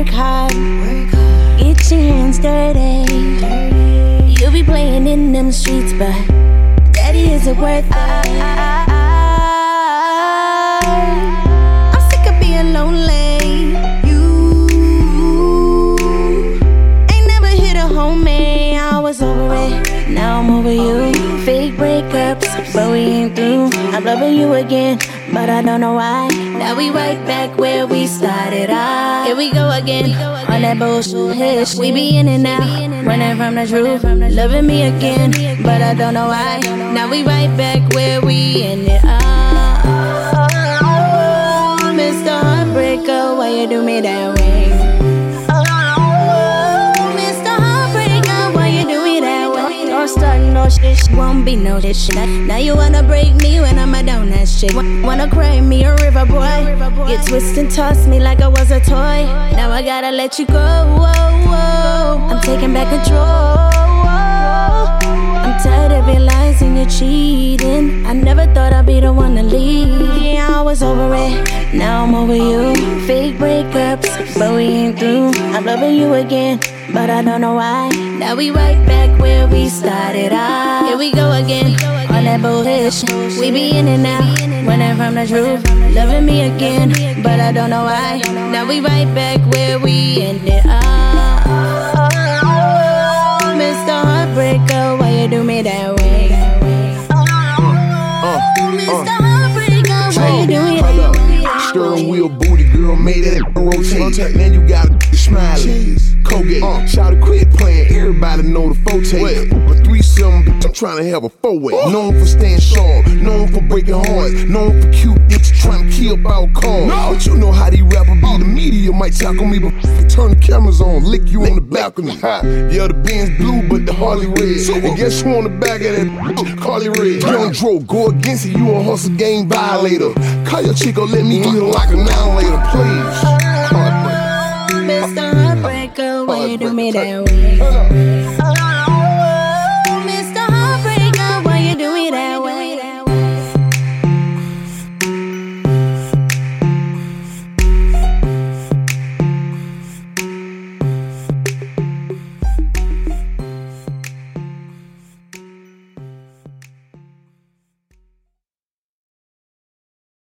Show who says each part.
Speaker 1: work hard, get your hands dirty. You be playing in them streets, but daddy, is it worth it? I'm sick of being lonely. You ain't never hit a homie. I was over it, now I'm over you. Fake breakups, but we ain't through. I'm loving you again, but I don't know why. Now we right back where we started out. Here we go again, on that bullshit. We be in and out, running from the truth. Loving me again, but I don't know why. Now we right back where we ended up. Oh, Mr. Heartbreaker, why you do me that way? Oh, Mr. Heartbreaker, why you do me that way? Don't start no shit, won't be no shit. Now you wanna break me when I'm down that shit. Wanna cry me a river boy. You twist and toss me like I was a toy. Now I gotta let you go. I'm taking back control. I'm tired of your lies and your cheating. I never thought I'd be the one to leave. Yeah, I was over it, now I'm over you. Fake breakups, but we ain't through. I'm loving you again, but I don't know why. Now we right back where we started out. Here we go again, on that bullshit. We be in and out, running from the truth. Loving me again, but I don't know why. Now we right back where we ended up. Mr. Heartbreaker, why you do me that way? Mr. Heartbreaker, why you do me that way?
Speaker 2: Steering wheel booty girl, made it rotate. Man, you got a smiling. Colgate, shout to quit playing, everybody know the forte. But 3-7, bitch, I'm trying to have a 4-way. Known for staying sharp, known for breaking hearts, known for cute bitches trying to kill our cars. But you know how these rappers be, the media might talk on me, but turn the cameras on, lick you on the balcony. Yeah, the Benz blue, but the Harley red. And guess who on the back of that bitch? Carly Red. Young Dro, go against it, you a hustle game violator. Call your chico, let me do it like a now later, please.
Speaker 1: Mr. Heartbreaker, why you do me that way?